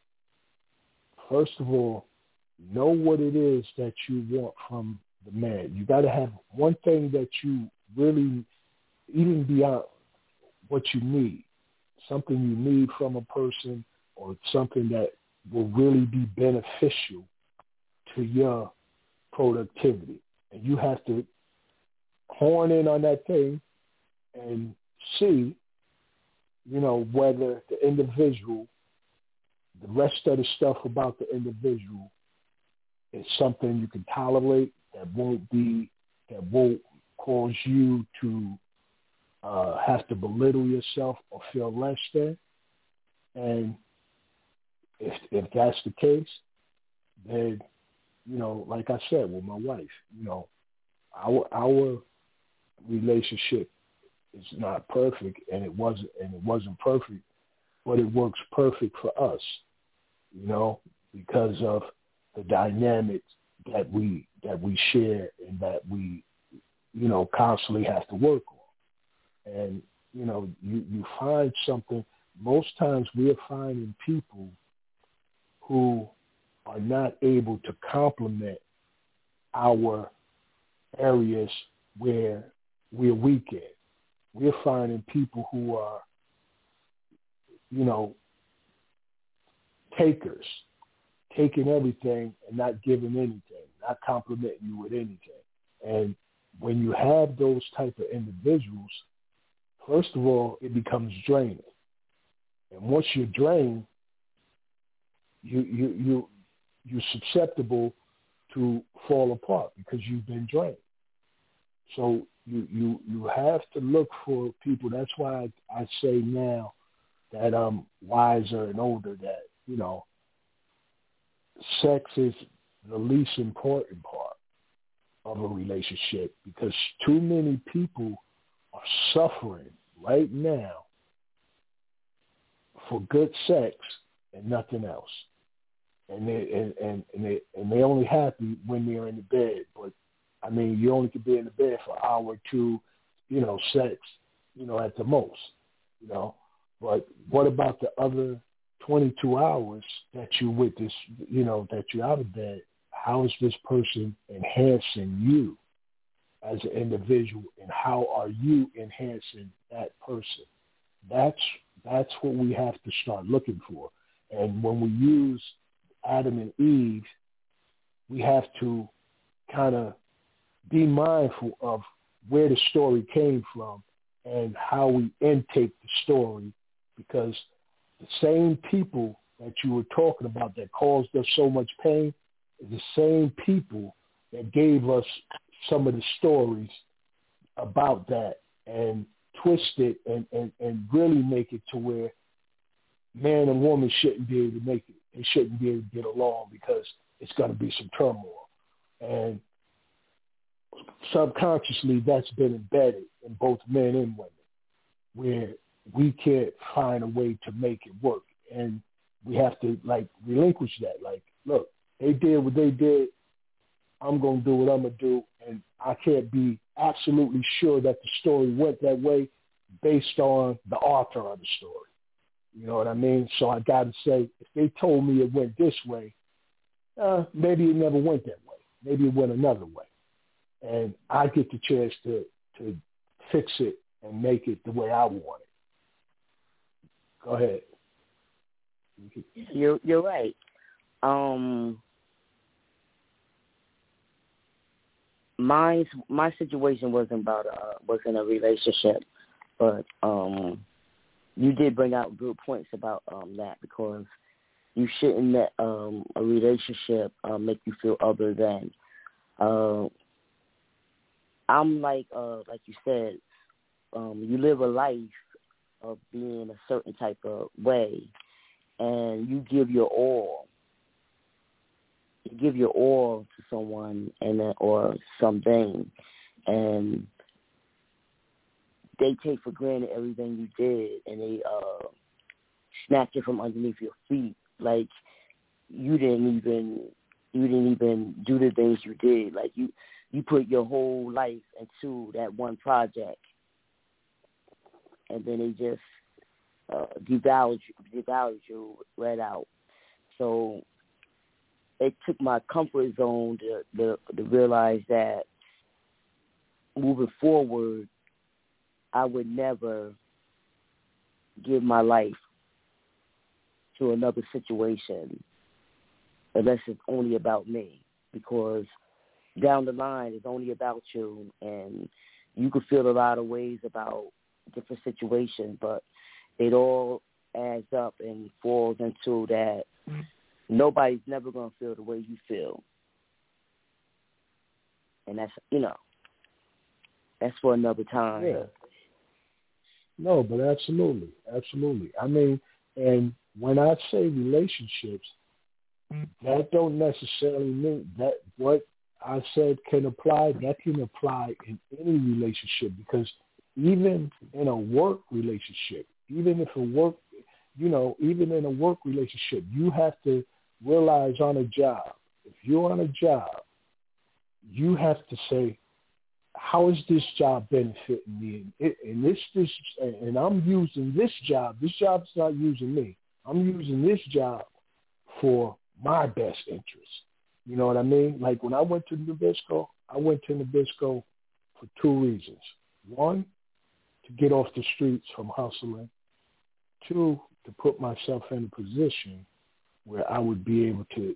first of all, know what it is that you want from the man. You got to have one thing that you really, even beyond what you need, something you need from a person or something that will really be beneficial to your productivity. And you have to horn in on that thing and see, you know, whether the individual, the rest of the stuff about the individual is something you can tolerate, that won't cause you to have to belittle yourself or feel less than. And if that's the case, then, you know, like I said with my wife, you know, our relationship is not perfect, and it wasn't perfect, but it works perfect for us, you know, because of the dynamics that we share and that we, you know, constantly have to work on. And, you know, you find something. Most times we're finding people who are not able to complement our areas where we're weak in. We're finding people who are, you know, takers, taking everything and not giving anything, not complimenting you with anything. And when you have those type of individuals, first of all, it becomes draining. And once you're drained, you're susceptible to fall apart because you've been drained. So you have to look for people. That's why I say now that I'm wiser and older that, you know, sex is the least important part of a relationship, because too many people are suffering right now for good sex and nothing else. And they only happy when they're in the bed. But I mean, you only could be in the bed for an hour or two, you know, sex, you know, at the most, you know. But what about the other 22 hours that you with this, you know, that you're out of bed? How is this person enhancing you as an individual, and how are you enhancing that person? That's what we have to start looking for. And when we use Adam and Eve, we have to kind of be mindful of where the story came from and how we intake the story, because the same people that you were talking about that caused us so much pain is the same people that gave us some of the stories about that and twist it and really make it to where man and woman shouldn't be able to make it. They shouldn't be able to get along because it's going to be some turmoil. And subconsciously, that's been embedded in both men and women, where we can't find a way to make it work. And we have to, like, relinquish that. Like, look, they did what they did. I'm going to do what I'm going to do. And I can't be absolutely sure that the story went that way based on the author of the story. You know what I mean? So I got to say, if they told me it went this way, maybe it never went that way. Maybe it went another way. And I get the chance to fix it and make it the way I want it. Go ahead. You're right. My situation wasn't a relationship, but you did bring out good points about that, because you shouldn't let a relationship make you feel other than. I'm like you said, you live a life of being a certain type of way, and you give your all. You give your all to someone or something, and they take for granted everything you did, and they snatch it from underneath your feet. Like you didn't even do the things you did. Like you put your whole life into that one project, and then they just devalued you right out. So it took my comfort zone to realize that moving forward, I would never give my life to another situation unless it's only about me, because down the line it's only about you, and you could feel a lot of ways about different situations, but it all adds up and falls into that nobody's never going to feel the way you feel. And that's, that's for another time. Yeah. No, but absolutely. I mean, and when I say relationships, that don't necessarily mean that what I said can apply. That can apply in any relationship, because even in a work relationship, even in a work relationship, you have to realize on a job, if you're on a job, you have to say, how is this job benefiting me? And I'm using this job. This job's not using me. I'm using this job for my best interest. You know what I mean? Like when I went to Nabisco, for two reasons. One, to get off the streets from hustling. Two, to put myself in a position where I would be able to,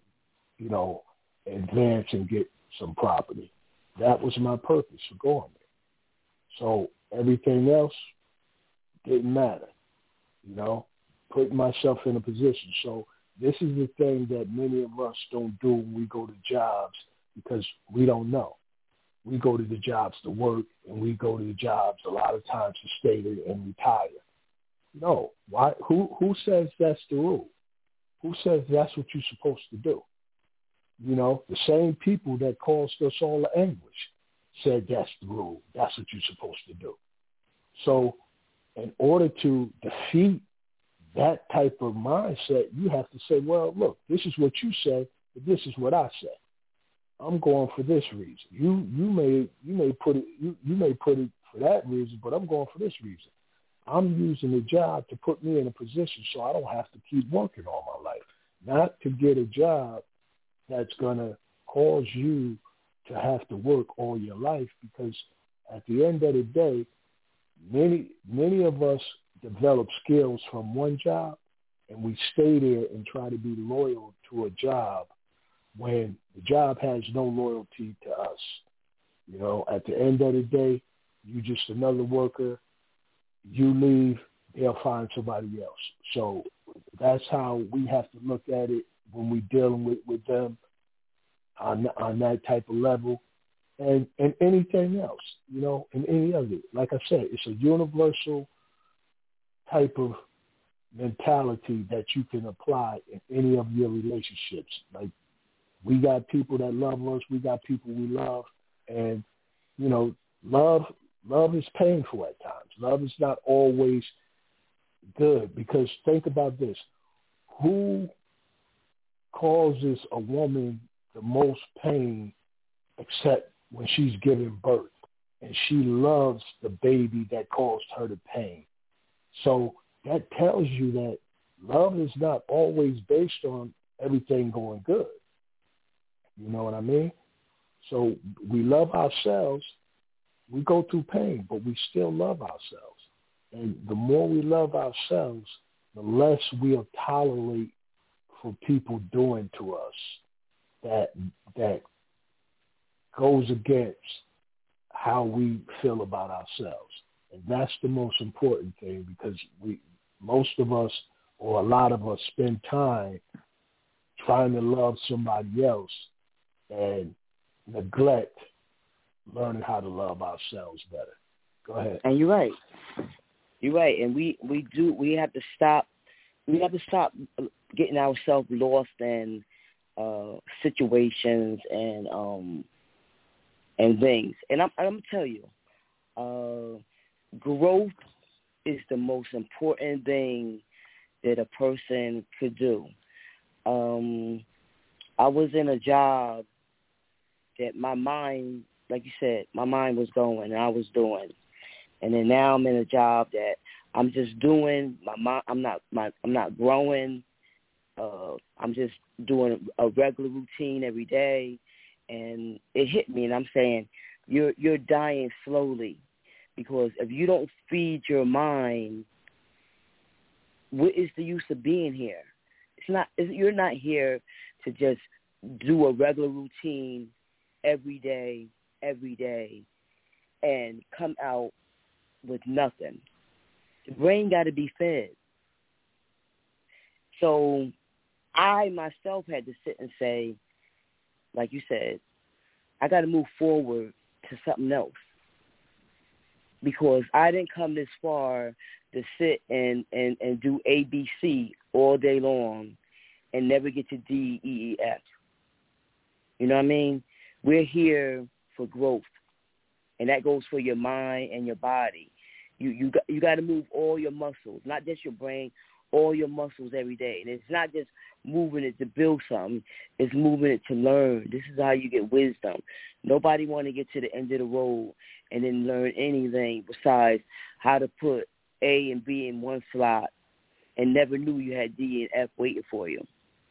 advance and get some property. That was my purpose for going there. So everything else didn't matter, putting myself in a position. So this is the thing that many of us don't do when we go to jobs, because we don't know. We go to the jobs to work, and we go to the jobs a lot of times to stay there and retire. No. Why? Who says that's the rule? Who says that's what you're supposed to do? The same people that caused us all the anguish said that's the rule. That's what you're supposed to do. So in order to defeat that type of mindset, you have to say, well, look, this is what you say, but this is what I say. I'm going for this reason. You may put it for that reason, but I'm going for this reason. I'm using the job to put me in a position so I don't have to keep working all my life, not to get a job that's going to cause you to have to work all your life, because at the end of the day, many of us develop skills from one job, and we stay there and try to be loyal to a job when the job has no loyalty to us. At the end of the day, you're just another worker. You leave, they'll find somebody else. So that's how we have to look at it when we're dealing with them on that type of level, and anything else, and any other. Like I said, it's a universal type of mentality that you can apply in any of your relationships. Like, we got people that love us, we got people we love, and, love is painful at times. Love is not always good, because think about this. Who causes a woman the most pain except when she's giving birth, and she loves the baby that caused her the pain? So that tells you that love is not always based on everything going good. You know what I mean? So we love ourselves. We go through pain, but we still love ourselves. And the more we love ourselves, the less we'll tolerate for people doing to us that goes against how we feel about ourselves. And that's the most important thing, because most of us, or a lot of us, spend time trying to love somebody else and neglect learning how to love ourselves better. Go ahead. And you're right. And we have to stop getting ourselves lost in situations and things. And I'm gonna tell you, growth is the most important thing that a person could do. I was in a job that my mind, like you said, my mind was going and I was doing, and then now I'm in a job that I'm just doing. I'm not growing. I'm just doing a regular routine every day, and it hit me, and I'm saying, you're dying slowly, because if you don't feed your mind, what is the use of being here? You're not here to just do a regular routine every day, and come out with nothing. The brain got to be fed. So I myself had to sit and say, like you said, I got to move forward to something else. because I didn't come this far to sit and do ABC all day long and never get to D, E, E, F. You know what I mean? We're here for growth, and that goes for your mind and your body. You got to move all your muscles, not just your brain, all your muscles every day. And it's not just moving it to build something, it's moving it to learn. This is how you get wisdom. Nobody want to get to the end of the road and then learn anything besides how to put A and B in one slot and never knew you had D and F waiting for you.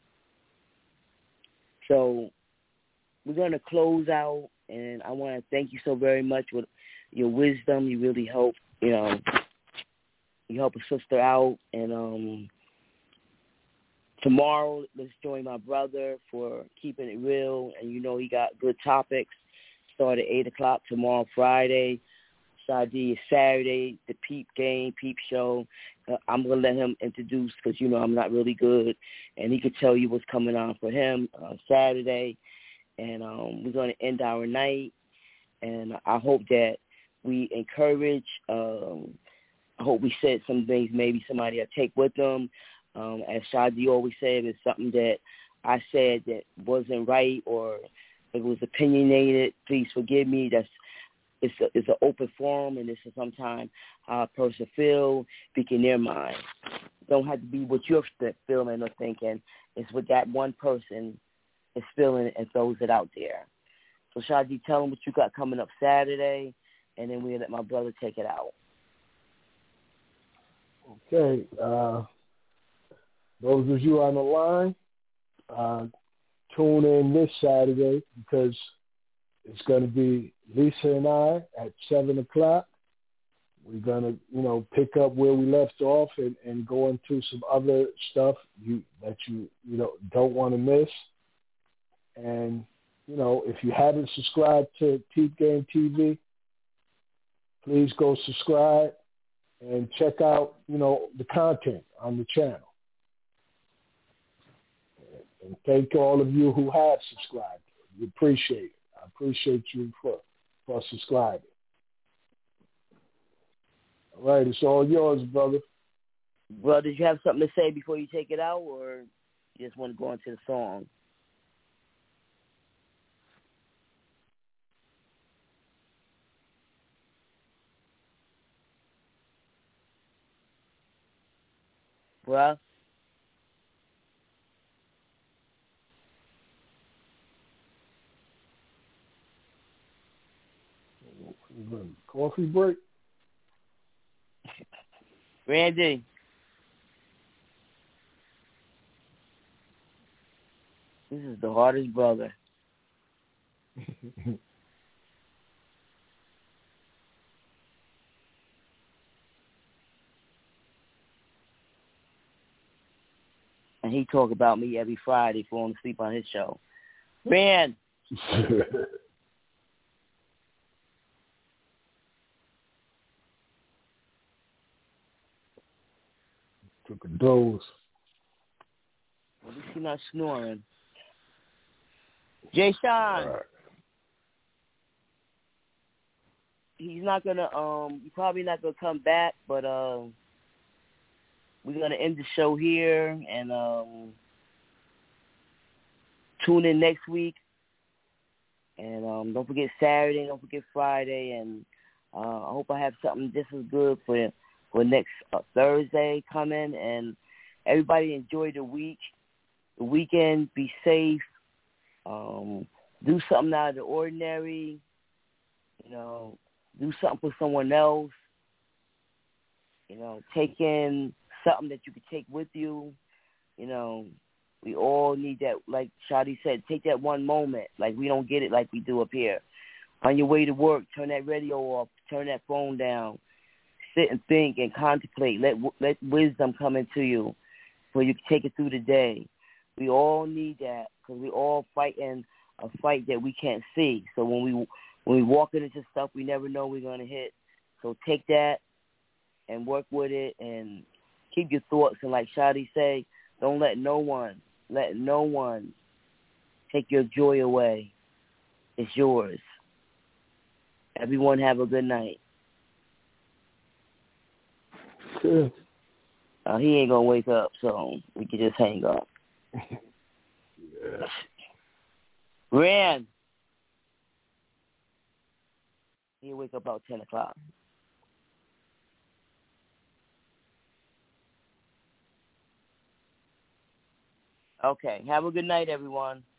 So we're going to close out, and I want to thank you so very much with your wisdom. You really help, you help a sister out. And tomorrow, let's join my brother for Keeping It Real. And he got good topics. Start at 8 o'clock tomorrow, Friday. Shadi is Saturday, the Peep Game, Peep Show. I'm going to let him introduce because, I'm not really good. And he could tell you what's coming on for him Saturday. And we're going to end our night. And I hope that we encourage, I hope we said some things maybe somebody will take with them. As Shadi always said, if it's something that I said that wasn't right or if it was opinionated, please forgive me. It's an open forum, and this is sometimes how a person feels, speaking their mind. It don't have to be what you're feeling or thinking. It's what that one person is feeling and throws it out there. So, Shadi, tell them what you got coming up Saturday, and then we'll let my brother take it out. Okay. Those of you on the line, tune in this Saturday because it's going to be Lisa and I at 7 o'clock. We're going to, pick up where we left off and go into some other stuff that you don't want to miss. And, if you haven't subscribed to Peep Game TV, please go subscribe and check out, the content on the channel. And thank all of you who have subscribed. We appreciate it. I appreciate you for subscribing. All right, it's all yours, brother. Brother, did you have something to say before you take it out, or you just want to go into the song? Well, coffee break? Randy. This is the hardest brother. And he talk about me every Friday falling asleep on his show. Rand. Took a doze. At least he's not snoring. Jay Sean. Right. He's not gonna he's probably not gonna come back, but we're gonna end the show here and tune in next week. And don't forget Saturday, don't forget Friday, and I hope I have something just as good for next Thursday coming. And everybody enjoy the week, the weekend. Be safe. Do something out of the ordinary. Do something for someone else. Take in something that you could take with you. We all need that, like Shadi said, take that one moment. Like we don't get it like we do up here. On your way to work, turn that radio off, turn that phone down. Sit and think and contemplate. Let wisdom come into you so you can take it through the day. We all need that because we all fighting a fight that we can't see. So when we walk into stuff we never know we're going to hit. So take that and work with it and keep your thoughts. And like Shadi say, don't let no one take your joy away. It's yours. Everyone have a good night. He ain't gonna wake up, so we can just hang up. Yeah. Ren. He'll wake up about 10 o'clock. Okay. Have a good night, everyone.